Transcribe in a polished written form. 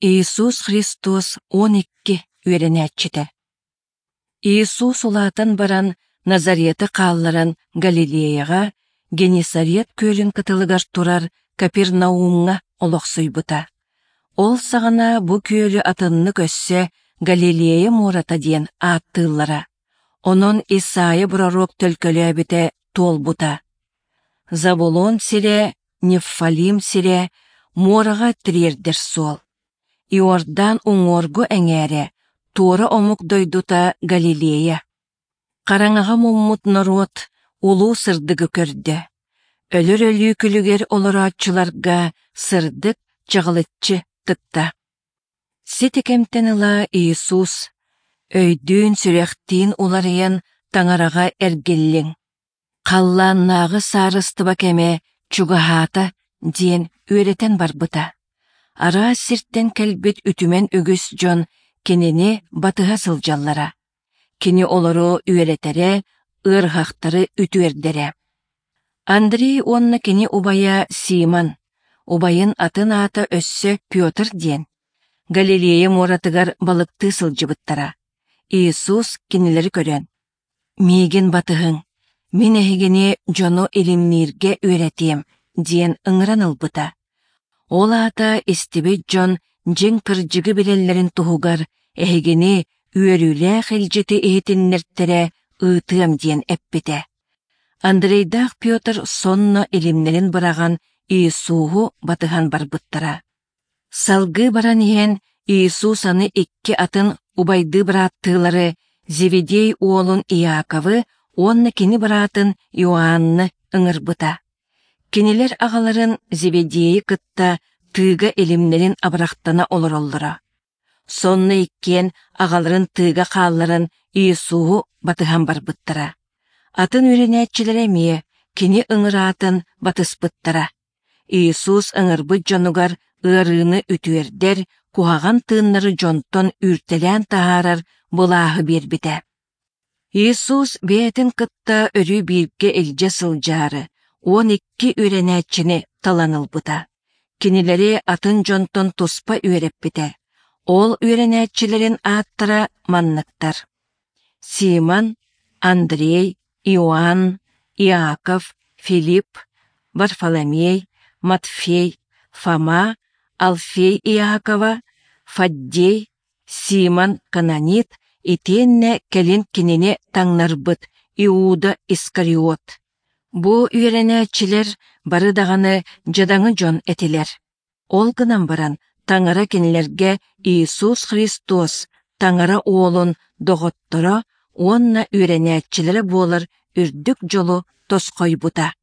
Иисус Христос 12 үеренәтчіті. Иисус улаатан баран Назареті қалларан Галилеяға, Генесарет көлін кытылыгар турар Капернаумға олықсуйбыта. Ол сағана бұ көлі атынны көссе Галилея мората ден аттыллара. Онон Исайы бұрарок төлкөлі әбіте толбута. Забулон сире, Нефалим сире, мораға тірердер сол. Иордан уңоргу әңәре, торы омук дойдута Галилея. Қараңаға муммут народ, улу сырдыгы көрді. Өлір-өлі күлігер оларатчыларға сырдык чағылытчы тытта. Сетекемтеніла Иисус, өйдүүн сүректін уларыян таңараға әргеллің. Қалланнағы сарыстыба кеме чугахата ден өретен барбыта. Ара сирттен кәлбет үтімен үгіс жон кенені батыға сылжаллара. Кені олару өретере, ырғақтары үтүердере. Андрей онна кені убая Симон, убайын атын ата өссі Петр ден. Галилея моратыгар балыкты сылжыбыттара. Иисус кенелері көрен. Мейген батығың, мен әйгене жону илимнирге өретем, ден ыңыран ылбыта. Ол ата истебе жон жен кыржыгы билеллерин туһугар әйгене үөрүлэ хилжети эйтиннертере ыытыам ден эппите. Андрейдах Петр сонно илимнерин быраган Иисуху батыган барбыттара. Салгы баран иен Иисус аны икки атын убайды быраттылары Зеведей уолун Иаковы, онны кини баратын Иоанны ыңырбыта. Кинилер ағаларын Зеведейі кытта тыга илимнерин абырақтана олороллара. Сонны иккен ағаларын тыга қалларын Иисуху батыган барбыттара. Атын үренәтчілер әмие, кини ыңыратын батыспыттара. Иисус ыңырбы жонугар ырыны үтүердер, куһаган тыыннары жонтон үртелән тахарар булағы бербите. Иисус бейтін кытта өрі бирге элже сылжары, 12 үренәтчіні таланылбыта. Кинилери атын жонтон туспа үреппите. Ол үренәтчілерін аттара манныктар. Симон, Андрей, Иоанн, Иаков, Филипп, Варфоломей, Матфей, Фома, Алфей Иакова, Фаддей, Симон Кананит, итенне келин кинене таңнарбыт Иуда Искариот. Бу үйренәтчілер бары дағаны жадаңы жон этилер. Ол гынан баран таңара кенелерге Иисус Христос таңара оолун доғоттора, онна үйренәтчілері болыр үрдік жолу тосқой бута.